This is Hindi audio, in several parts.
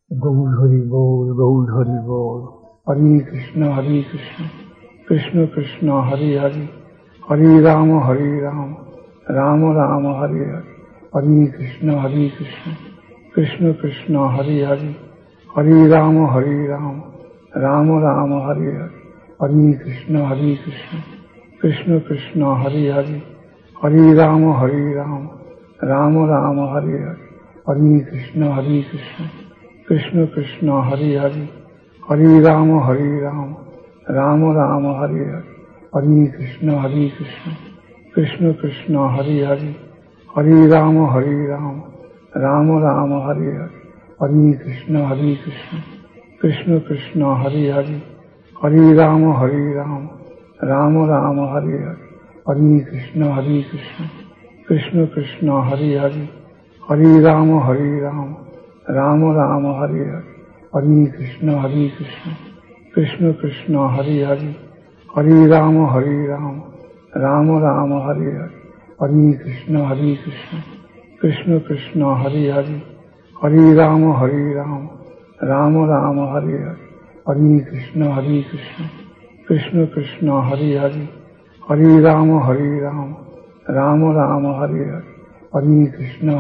गौर हरि बोल, गौर हरि बोल। हरे कृष्ण कृष्ण कृष्ण हरे हरे, हरे राम राम राम हरे हरे। हरे कृष्ण कृष्ण कृष्ण हरे हरे, हरे राम राम राम हरे हरे। हरे कृष्ण कृष्ण कृष्ण हरे हरे, हरे राम राम राम हरे हरे। हरे कृष्ण कृष्ण कृष्ण हरे हरे, हरे राम राम राम हरे हरे। हरे कृष्ण कृष्ण कृष्ण हरे हरे, हरे राम राम राम हरे हरे। हरे कृष्ण कृष्ण कृष्ण हरे हरे, हरे राम राम राम हरे हरे। हरे कृष्ण कृष्ण कृष्ण हरे हरे, हरे राम राम राम हरे हरे। हरे कृष्ण कृष्ण कृष्ण हरे हरे, हरे राम राम राम हरे हरे। हरे कृष्ण कृष्ण कृष्ण हरे हरे, हरे राम राम राम हरे हरे। हरे कृष्ण कृष्ण कृष्ण हरे हरे, हरे राम राम राम हरे हरे। हरे कृष्ण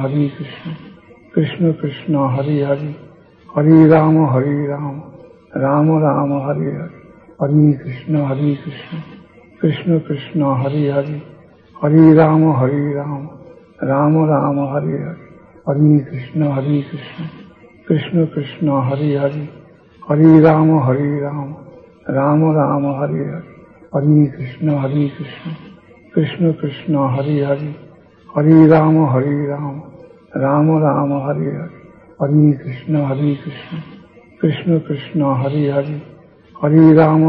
कृष्ण कृष्ण हरे हरे, हरे राम राम राम हरे हरे। हरे कृष्ण कृष्ण कृष्ण हरे हरे, हरे राम राम राम हरे हरे। हरे कृष्ण कृष्ण कृष्ण हरे हरे, हरे राम राम राम हरे हरे। हरे कृष्ण कृष्ण कृष्ण हरे हरे, हरे राम राम राम हरे हरे। हरे कृष्ण कृष्ण कृष्ण हरे हरे, हरे राम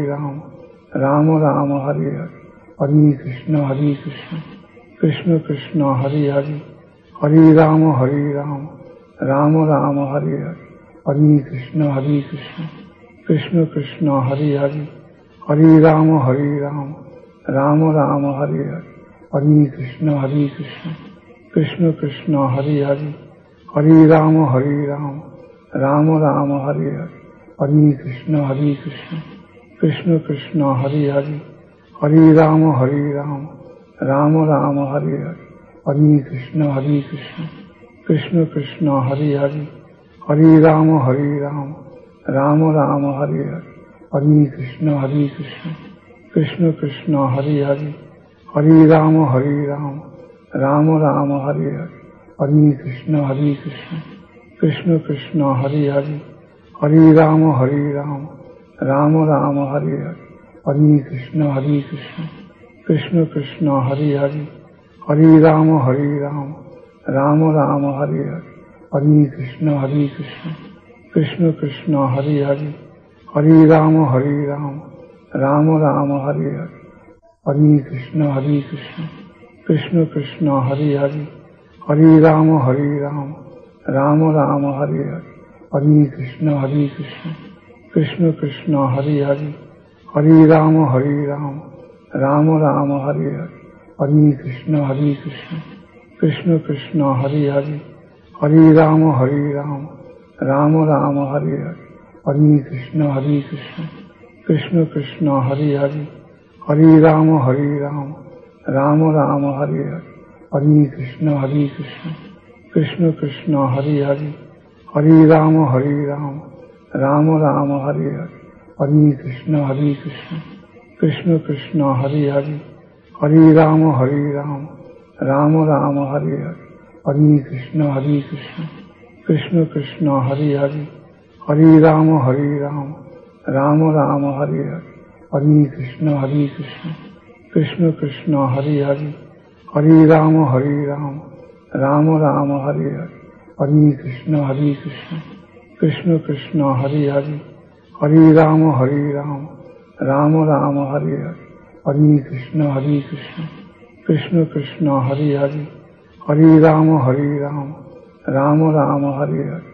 राम राम हरे हरे। हरे कृष्ण कृष्ण कृष्ण हरे हरे, हरे राम राम राम हरे हरे। हरे कृष्ण कृष्ण कृष्ण हरे हरे, हरे राम राम राम हरे हरे। हरे कृष्ण कृष्ण कृष्ण हरे हरे, हरे राम राम राम हरे हरे। हरे कृष्ण कृष्ण कृष्ण हरे हरे, हरे राम राम राम हरे हरे। हरे कृष्ण कृष्ण कृष्ण हरे हरे, हरे राम राम राम हरे हरे। हरे कृष्ण कृष्ण कृष्ण हरे हरे, हरे राम राम राम हरे हरे। हरे कृष्ण कृष्ण कृष्ण हरे हरे, हरे राम राम राम हरे हरे। हरे कृष्ण कृष्ण कृष्ण हरे हरे, हरे राम राम राम हरे हरे। हरे कृष्ण कृष्ण कृष्ण हरे हरे, हरे राम राम राम हरे हरे। हरे कृष्ण कृष्ण कृष्ण हरे हरे, हरे राम राम राम हरे हरे। हरे कृष्ण कृष्ण कृष्ण हरे हरे, हरे राम राम राम हरे हरे। हरे कृष्ण कृष्ण कृष्ण हरे हरे, हरे राम राम राम हरे हरे। हरे कृष्ण कृष्ण कृष्ण हरे हरे, हरे राम राम राम हरे हरे। हरे कृष्ण कृष्ण कृष्ण हरे हरे, हरे राम राम राम हरे हरे। हरे कृष्ण कृष्ण कृष्ण हरे हरे, हरे राम राम राम हरे हरे। हरे कृष्ण कृष्ण कृष्ण हरे हरे, हरे राम राम राम हरे हरे। हरे कृष्ण कृष्ण कृष्ण हरे हरे, हरे राम राम राम हरे हरे। हरे कृष्ण कृष्ण कृष्ण हरे हरे, हरे राम राम राम हरे हरे। हरे कृष्ण कृष्ण कृष्ण हरे हरे, हरे राम राम राम हरे हरे।